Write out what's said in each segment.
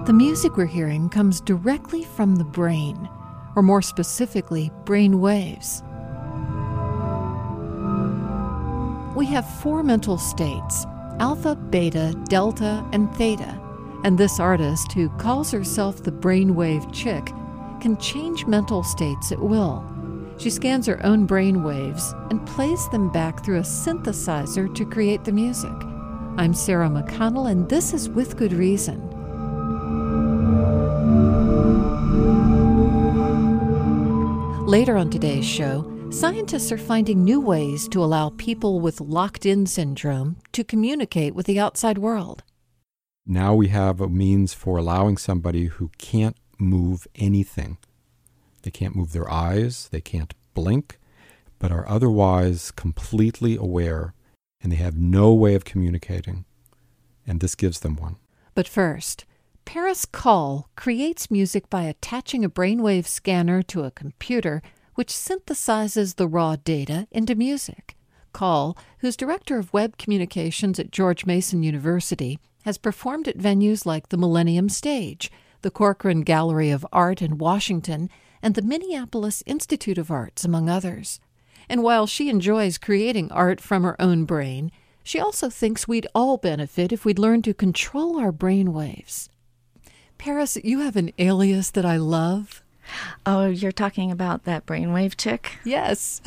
The music we're hearing comes directly from the brain, or more specifically, brain waves. We have four mental states: alpha, beta, delta, and theta. And this artist, who calls herself the brainwave chick, can change mental states at will. She scans her own brain waves and plays them back through a synthesizer to create the music. I'm Sarah McConnell, and this is With Good Reason. Later on today's show, scientists are finding new ways to allow people with locked-in syndrome to communicate with the outside world. Now we have a means for allowing somebody who can't move anything. They can't move their eyes, they can't blink, but are otherwise completely aware, and they have no way of communicating. And this gives them one. But first, Paris Call creates music by attaching a brainwave scanner to a computer which synthesizes the raw data into music. Call, who's director of web communications at George Mason University, has performed at venues like the Millennium Stage, the Corcoran Gallery of Art in Washington, and the Minneapolis Institute of Arts, among others. And while she enjoys creating art from her own brain, she also thinks we'd all benefit if we'd learn to control our brain waves. Paris, you have an alias that I love. Oh, you're talking about that brainwave chick? Yes.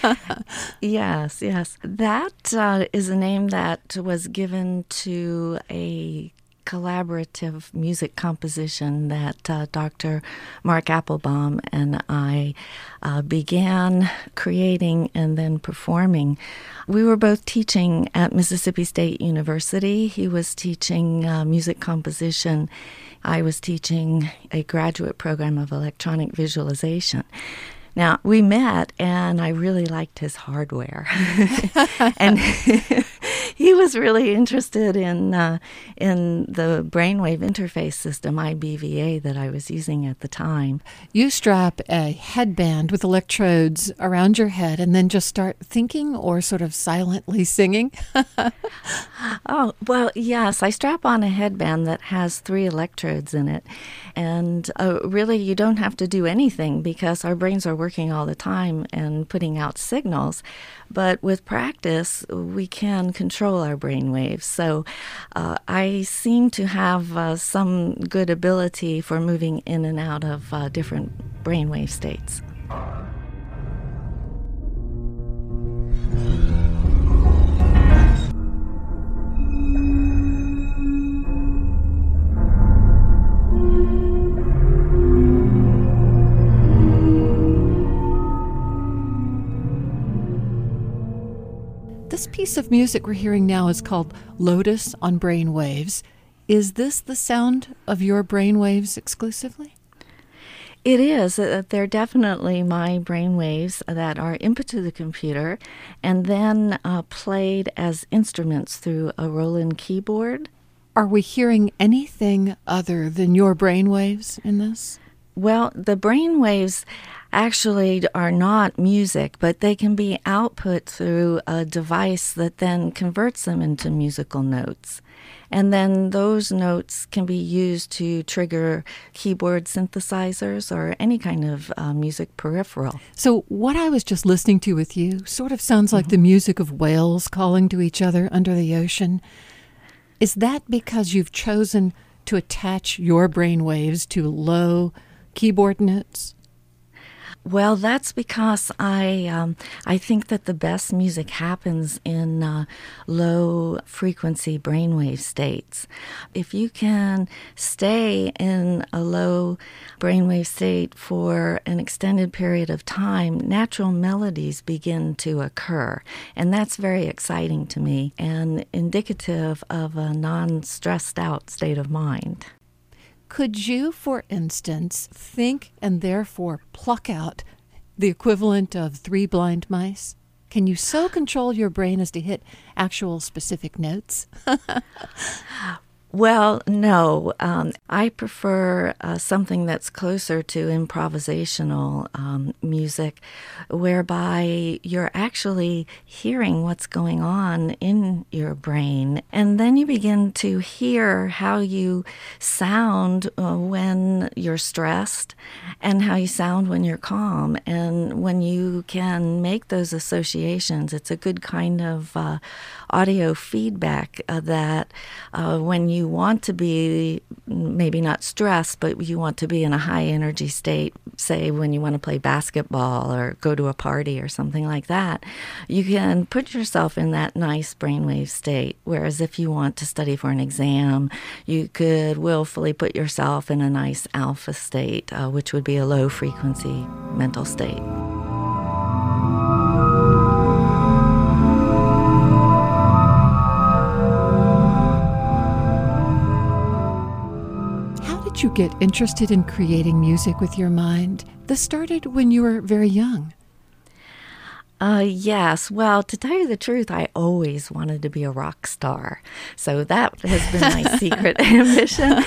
Yes. That is a name that was given to a collaborative music composition that Dr. Mark Applebaum and I began creating and then performing. We were both teaching at Mississippi State University. He was teaching music composition. I was teaching a graduate program of electronic visualization. Now, we met, and I really liked his hardware. And he was really interested in the brainwave interface system, IBVA, that I was using at the time. You strap a headband with electrodes around your head and then just start thinking or sort of silently singing? Oh, well, yes. I strap on a headband that has 3 electrodes in it. And really, you don't have to do anything because our brains are working all the time and putting out signals. But with practice, we can control our brain waves. So I seem to have some good ability for moving in and out of different brainwave states. This piece of music we're hearing now is called Lotus on Brainwaves. Is this the sound of your brainwaves exclusively? It is. They're definitely my brainwaves that are input to the computer and then played as instruments through a Roland keyboard. Are we hearing anything other than your brainwaves in this? Well, the brainwaves actually are not music, but they can be output through a device that then converts them into musical notes. And then those notes can be used to trigger keyboard synthesizers or any kind of music peripheral. So what I was just listening to with you sort of sounds like the music of whales calling to each other under the ocean. Is that because you've chosen to attach your brainwaves to low keyboard notes? Well, that's because I think that the best music happens in low-frequency brainwave states. If you can stay in a low brainwave state for an extended period of time, natural melodies begin to occur. And that's very exciting to me and indicative of a non-stressed out state of mind. Could you, for instance, think and therefore pluck out the equivalent of 3 blind mice? Can you so control your brain as to hit actual specific notes? Well, no. I prefer something that's closer to improvisational music, whereby you're actually hearing what's going on in your brain. And then you begin to hear how you sound when you're stressed and how you sound when you're calm. And when you can make those associations, it's a good kind of audio feedback that when you want to be maybe not stressed, but you want to be in a high energy state, say when you want to play basketball or go to a party or something like that, you can put yourself in that nice brainwave state. Whereas if you want to study for an exam, you could willfully put yourself in a nice alpha state, which would be a low frequency mental state. You get interested in creating music with your mind? This started when you were very young. Yes. Well, to tell you the truth, I always wanted to be a rock star. So that has been my secret ambition.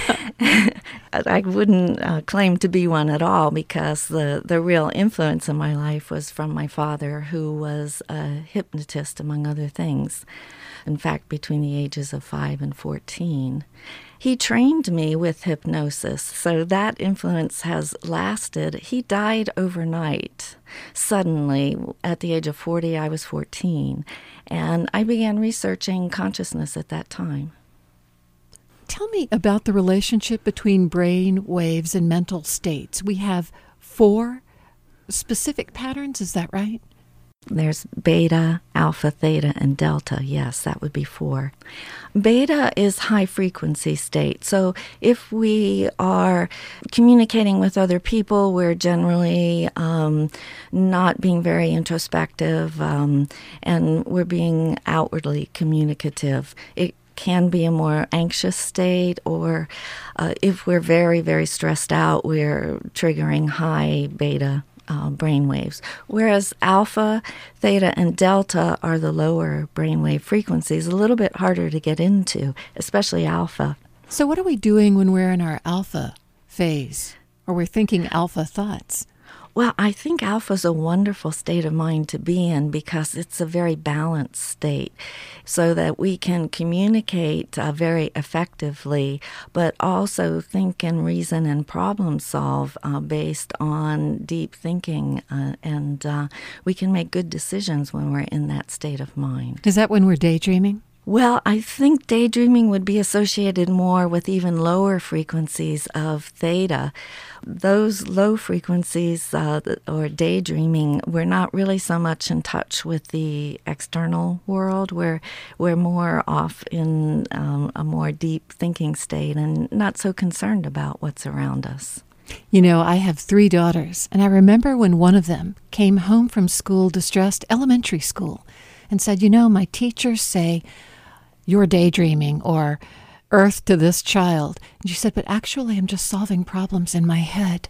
I wouldn't claim to be one at all because the real influence in my life was from my father, who was a hypnotist, among other things. In fact, between the ages of 5 and 14. He trained me with hypnosis, so that influence has lasted. He died overnight. Suddenly, at the age of 40, I was 14, and I began researching consciousness at that time. Tell me about the relationship between brain waves and mental states. We have 4 specific patterns, is that right? There's beta, alpha, theta, and delta. Yes, that would be 4. Beta is high frequency state. So if we are communicating with other people, we're generally not being very introspective, and we're being outwardly communicative. It can be a more anxious state, or if we're very, very stressed out, we're triggering high beta brainwaves, whereas alpha, theta, and delta are the lower brainwave frequencies, a little bit harder to get into, especially alpha. So what are we doing when we're in our alpha phase, or we're thinking alpha thoughts? Well, I think alpha is a wonderful state of mind to be in because it's a very balanced state so that we can communicate very effectively, but also think and reason and problem solve based on deep thinking, and we can make good decisions when we're in that state of mind. Is that when we're daydreaming? Well, I think daydreaming would be associated more with even lower frequencies of theta. Those low frequencies, or daydreaming, we're not really so much in touch with the external world. We're more off in a more deep thinking state and not so concerned about what's around us. You know, I have 3 daughters, and I remember when one of them came home from school, distressed, elementary school, and said, you know, my teachers say, you're daydreaming, or earth to this child. And she said, but actually I'm just solving problems in my head.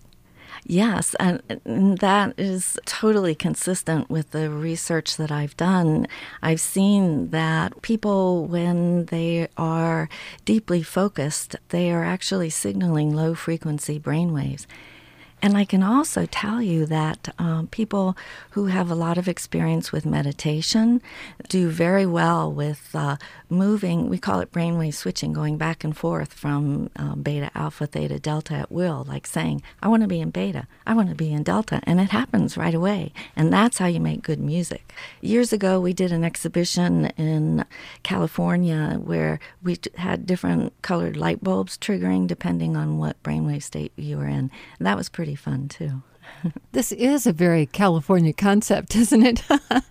Yes, and that is totally consistent with the research that I've done. I've seen that people, when they are deeply focused, they are actually signaling low-frequency brainwaves. And I can also tell you that people who have a lot of experience with meditation do very well with moving, we call it brainwave switching, going back and forth from beta, alpha, theta, delta at will, like saying, I want to be in beta, I want to be in delta, and it happens right away. And that's how you make good music. Years ago, we did an exhibition in California where we had different colored light bulbs triggering depending on what brainwave state you were in. And that was pretty fun, too. This is a very California concept, isn't it?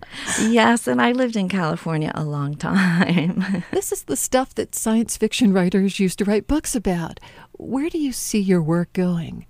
Yes, and I lived in California a long time. This is the stuff that science fiction writers used to write books about. Where do you see your work going?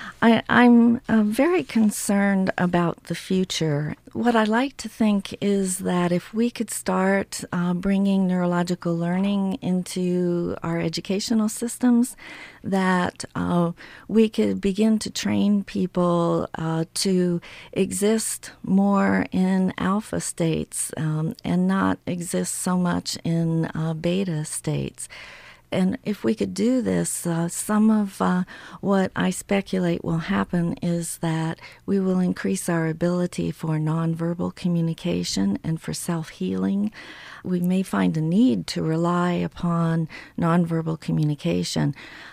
I'm very concerned about the future. What I like to think is that if we could start bringing neurological learning into our educational systems, that we could begin to train people to exist more in alpha states and not exist so much in beta states. And if we could do this, some of what I speculate will happen is that we will increase our ability for nonverbal communication and for self-healing. We may find a need to rely upon nonverbal communication.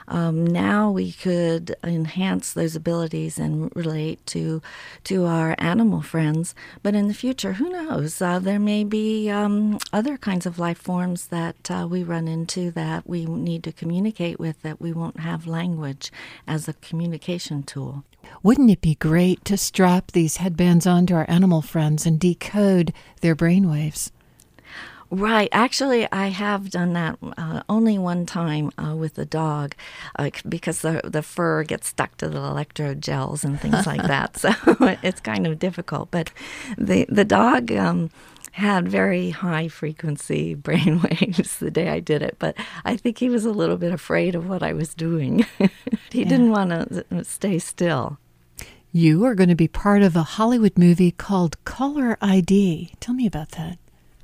Now we could enhance those abilities and relate to our animal friends, but in the future, who knows? There may be other kinds of life forms that we run into that we need to communicate with that we won't have language as a communication tool. Wouldn't it be great to strap these headbands onto our animal friends and decode their brainwaves? Right. Actually, I have done that only one time with the dog because the fur gets stuck to the electrode gels and things like that. So it's kind of difficult. But the dog had very high frequency brain waves the day I did it. But I think he was a little bit afraid of what I was doing. He didn't want to stay still. You are going to be part of a Hollywood movie called Caller ID. Tell me about that.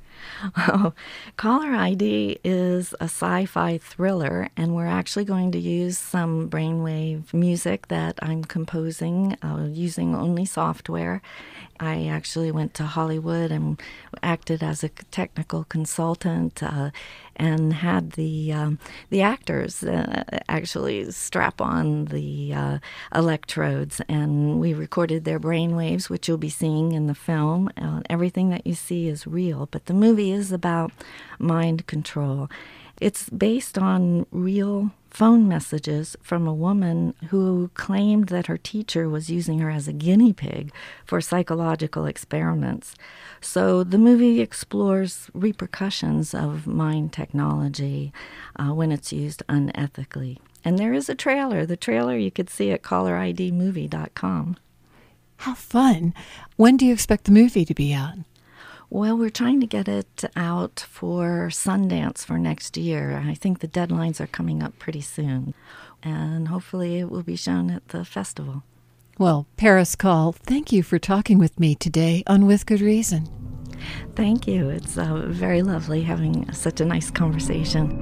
Oh, Caller ID is a sci-fi thriller, and we're actually going to use some brainwave music that I'm composing using only software. I actually went to Hollywood and acted as a technical consultant and had the actors actually strap on the electrodes, and we recorded their brainwaves, which you'll be seeing in the film. Everything that you see is real, but the movie is about mind control. It's based on real phone messages from a woman who claimed that her teacher was using her as a guinea pig for psychological experiments. So the movie explores repercussions of mind technology when it's used unethically. And there is a trailer. The trailer you could see at caller-id-movie.com. How fun. When do you expect the movie to be out? Well, we're trying to get it out for Sundance for next year. I think the deadlines are coming up pretty soon. And hopefully it will be shown at the festival. Well, Paris Call, thank you for talking with me today on With Good Reason. Thank you. It's very lovely having such a nice conversation.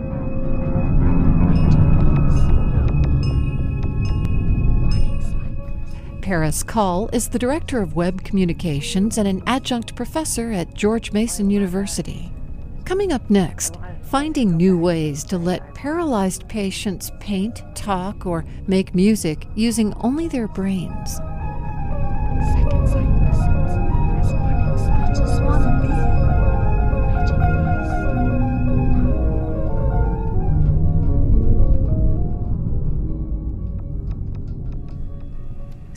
Paris Call is the Director of Web Communications and an adjunct professor at George Mason University. Coming up next, finding new ways to let paralyzed patients paint, talk, or make music using only their brains.